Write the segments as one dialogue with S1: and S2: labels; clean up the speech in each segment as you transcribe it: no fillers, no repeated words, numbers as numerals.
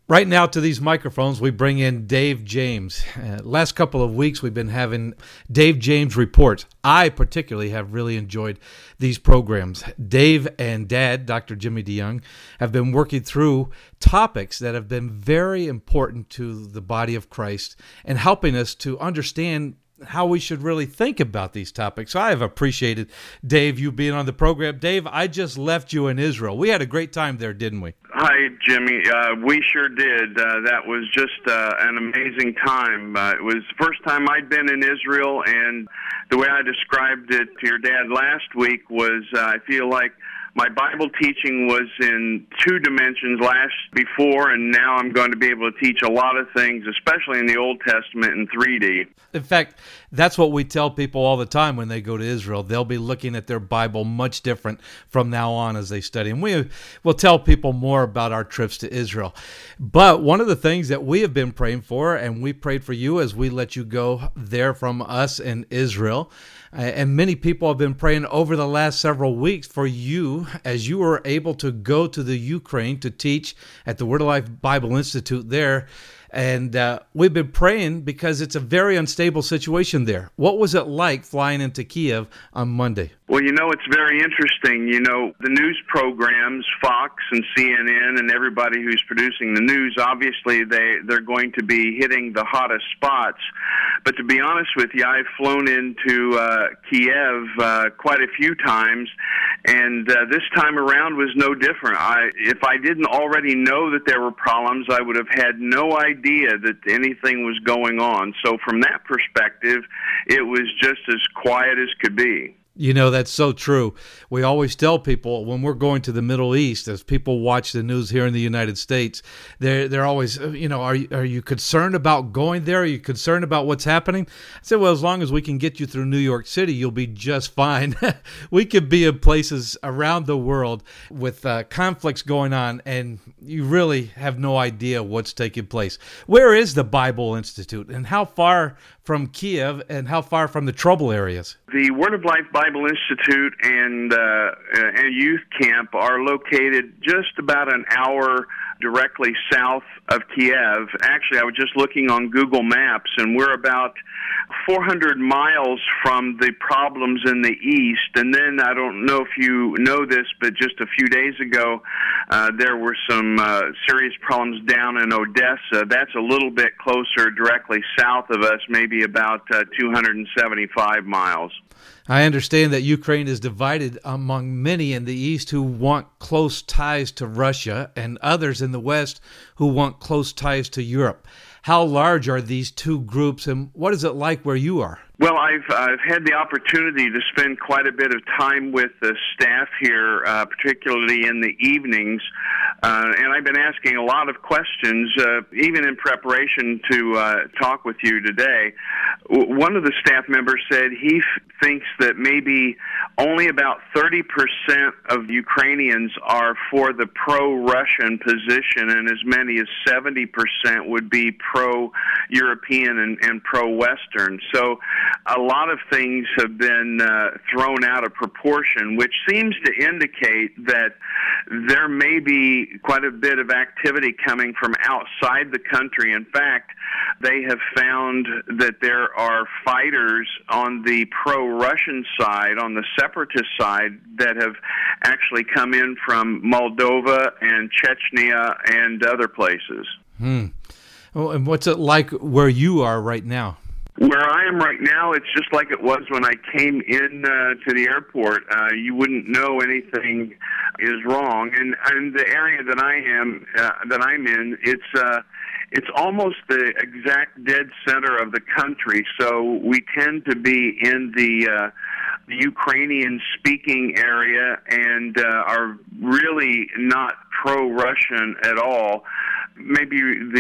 S1: Right now to these microphones, we bring in Dave James. Last couple of weeks, we've been having Dave James reports. I particularly have really enjoyed these programs. Dave and Dad, Dr. Jimmy DeYoung, have been working through topics that have been very important to the body of Christ and helping us to understand how we should really think about these topics. So I have appreciated, Dave, you being on the program. Dave, I just left you in Israel. We had a great time there, didn't we?
S2: Hi, Jimmy. We sure did. That was just an amazing time. It was the first time I'd been in Israel, and the way I described it to your dad last week was I feel like my Bible teaching was in two dimensions before, and now I'm going to be able to teach a lot of things, especially in the Old Testament, in 3D.
S1: In fact, that's what we tell people all the time when they go to Israel. They'll be looking at their Bible much different from now on as they study. And we will tell people more about our trips to Israel. But one of the things that we have been praying for, and we prayed for you as we let you go there from us in Israel, and many people have been praying over the last several weeks for you as you were able to go to the Ukraine to teach at the Word of Life Bible Institute there. And we've been praying because it's a very unstable situation there. What was it like flying into Kiev on Monday?
S2: Well, it's very interesting. The news programs, Fox and CNN and everybody who's producing the news, obviously they're going to be hitting the hottest spots. But to be honest with you, I've flown into Kiev quite a few times, and this time around was no different. If I didn't already know that there were problems, I would have had no idea that anything was going on. So from that perspective, it was just as quiet as could be.
S1: That's so true. We always tell people when we're going to the Middle East, as people watch the news here in the United States, they're always, are you concerned about going there? Are you concerned about what's happening? I said, well, as long as we can get you through New York City, you'll be just fine. We could be in places around the world with conflicts going on, and you really have no idea what's taking place. Where is the Bible Institute, and how far from Kiev, and how far from the trouble areas?
S2: The Word of Life Bible Institute and youth camp are located just about an hour directly south of Kiev. Actually, I was just looking on Google Maps, and we're about 400 miles from the problems in the east. And then, I don't know if you know this, but just a few days ago, there were some serious problems down in Odessa. That's a little bit closer, directly south of us, maybe about 275 miles.
S1: I understand that Ukraine is divided among many in the East who want close ties to Russia and others in the West who want close ties to Europe. How large are these two groups, and what is it like where you are?
S2: Well, I've had the opportunity to spend quite a bit of time with the staff here, particularly in the evenings, and I've been asking a lot of questions, even in preparation to talk with you today. One of the staff members said he thinks that maybe only about 30% of Ukrainians are for the pro-Russian position, and as many as 70% would be pro-European and pro-Western. So a lot of things have been thrown out of proportion, which seems to indicate that there may be quite a bit of activity coming from outside the country. In fact, they have found that there are fighters on the pro-Russian side, on the separatist side, that have actually come in from Moldova and Chechnya and other places.
S1: Well, and what's it like where you are right now?
S2: Where I am right now, it's just like it was when I came in to the airport. You wouldn't know anything is wrong, and the area that I'm in, it's almost the exact dead center of the country. So we tend to be in the Ukrainian-speaking area and are really not pro-Russian at all. Maybe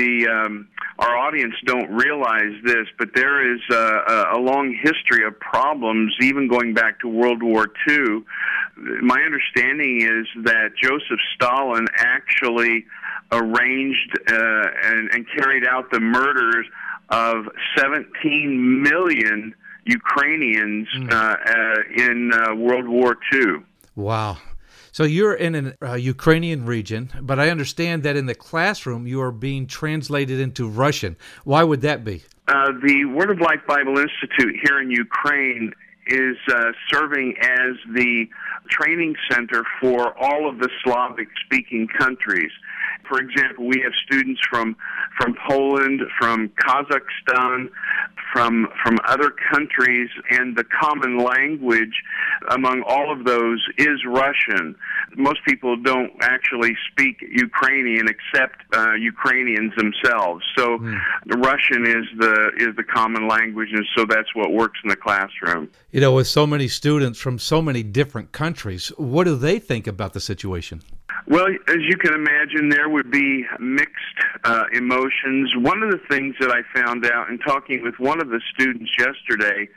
S2: our audience don't realize this, but there is a long history of problems, even going back to World War II. My understanding is that Joseph Stalin actually arranged and carried out the murders of 17 million Ukrainians in World War II.
S1: Wow. So you're in an Ukrainian region, but I understand that in the classroom you are being translated into Russian. Why would that be?
S2: The Word of Life Bible Institute here in Ukraine is serving as the training center for all of the Slavic-speaking countries. For example, we have students from Poland, from Kazakhstan, from other countries, and the common language among all of those is Russian. Most people don't actually speak Ukrainian except Ukrainians themselves. So Russian is the common language, and so that's what works in the classroom.
S1: You know, with so many students from so many different countries, what do they think about the situation?
S2: Well, as you can imagine, there would be mixed emotions. One of the things that I found out in talking with one of the students yesterday,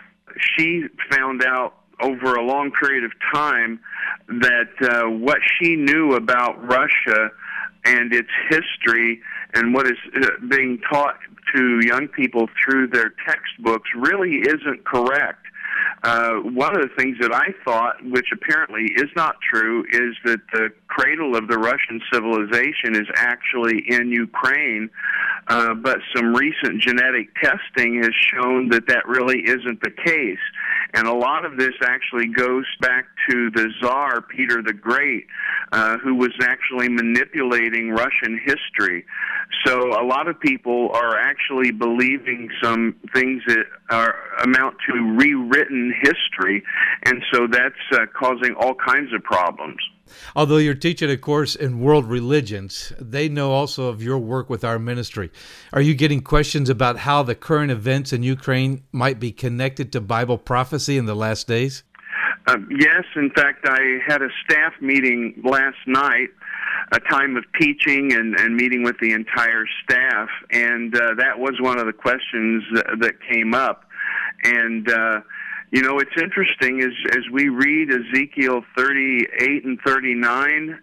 S2: she found out over a long period of time that what she knew about Russia and its history and what is being taught to young people through their textbooks really isn't correct. One of the things that I thought, which apparently is not true, is that the cradle of the Russian civilization is actually in Ukraine, but some recent genetic testing has shown that that really isn't the case. And a lot of this actually goes back to the Tsar, Peter the Great, who was actually manipulating Russian history. So a lot of people are actually believing some things that amount to rewritten history, and so that's causing all kinds of problems.
S1: Although you're teaching a course in world religions, they know also of your work with our ministry. Are you getting questions about how the current events in Ukraine might be connected to Bible prophecy in the last days?
S2: Yes. In fact, I had a staff meeting last night, a time of teaching and meeting with the entire staff, and that was one of the questions that came up. And you know, it's interesting as we read Ezekiel 38 and 39,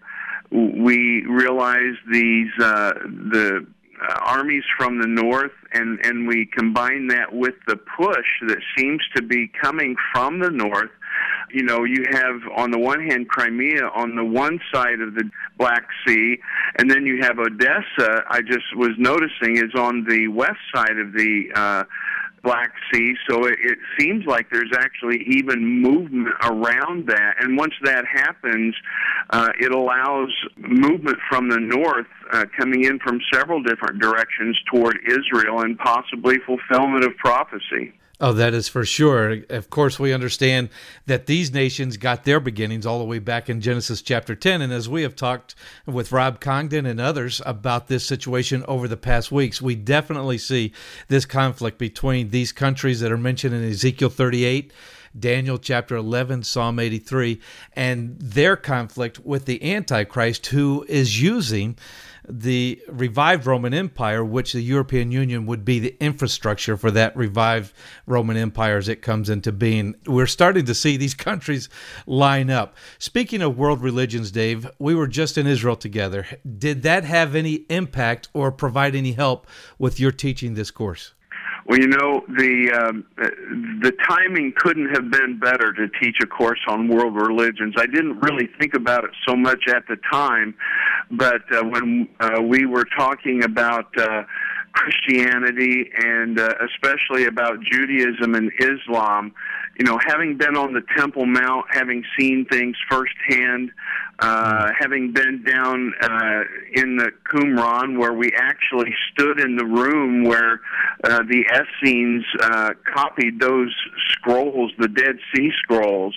S2: we realize the armies from the north, and we combine that with the push that seems to be coming from the north. You know, you have on the one hand Crimea on the one side of the Black Sea, and then you have Odessa, I just was noticing, is on the west side of the Black Sea, so it seems like there's actually even movement around that. And once that happens, it allows movement from the north coming in from several different directions toward Israel and possibly fulfillment of prophecy.
S1: Oh, that is for sure. Of course, we understand that these nations got their beginnings all the way back in Genesis chapter 10. And as we have talked with Rob Congdon and others about this situation over the past weeks, we definitely see this conflict between these countries that are mentioned in Ezekiel 38, Daniel chapter 11, Psalm 83, and their conflict with the Antichrist, who is using the revived Roman Empire, which the European Union would be the infrastructure for that revived Roman Empire as it comes into being. We're starting to see these countries line up. Speaking of world religions, Dave, we were just in Israel together. Did that have any impact or provide any help with your teaching this course?
S2: Well, you know, the timing couldn't have been better to teach a course on world religions. I didn't really think about it so much at the time, but when we were talking about Christianity and especially about Judaism and Islam, you know, having been on the Temple Mount, having seen things firsthand, having been down in the Qumran where we actually stood in the room where the Essenes copied those scrolls, the Dead Sea Scrolls,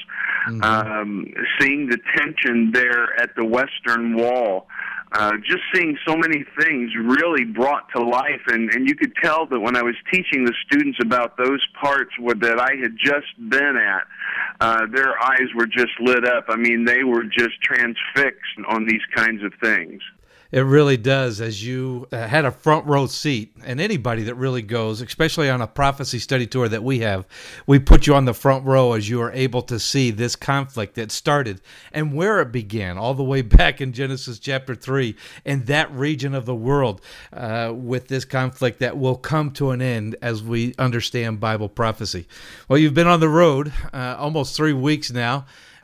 S2: seeing the tension there at the Western Wall. Just seeing so many things really brought to life, and you could tell that when I was teaching the students about those parts that I had just been at, their eyes were just lit up. I mean, they were just transfixed on these kinds of things.
S1: It really does, as you had a front row seat, and anybody that really goes, especially on a prophecy study tour that we have, we put you on the front row as you are able to see this conflict that started and where it began, all the way back in Genesis chapter 3, in that region of the world, with this conflict that will come to an end as we understand Bible prophecy. Well, you've been on the road almost 3 weeks now.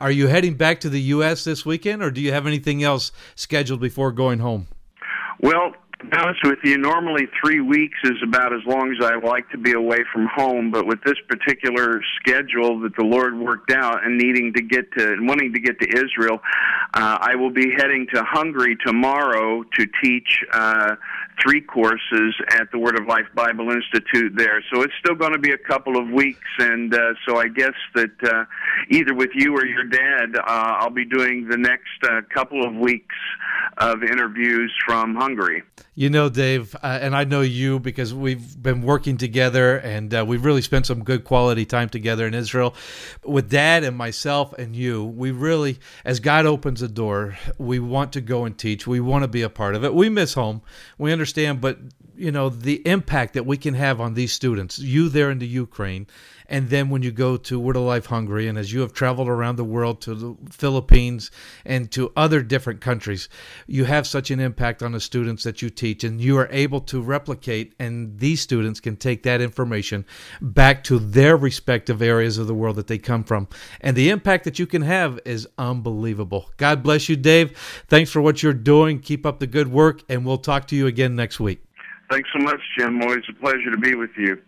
S1: Are you heading back to the U.S. this weekend, or do you have anything else scheduled before going home?
S2: Well, to be honest with you, normally 3 weeks is about as long as I like to be away from home, but with this particular schedule that the Lord worked out and wanting to get to Israel, I will be heading to Hungary tomorrow to teach 3 courses at the Word of Life Bible Institute there. So it's still going to be a couple of weeks, and so I guess that either with you or your dad, I'll be doing the next couple of weeks of interviews from Hungary.
S1: You know, Dave, and I know you because we've been working together, and we've really spent some good quality time together in Israel. With Dad and myself and you, we really, as God opens a door, we want to go and teach. We want to be a part of it. We miss home. We understand, but, you know, the impact that we can have on these students, you there in the Ukraine, and then when you go to Word of Life Hungary, and as you have traveled around the world to the Philippines and to other different countries, you have such an impact on the students that you teach, and you are able to replicate, and these students can take that information back to their respective areas of the world that they come from. And the impact that you can have is unbelievable. God bless you, Dave. Thanks for what you're doing. Keep up the good work, and we'll talk to you again next week.
S2: Thanks so much, Jim. Always a pleasure to be with you.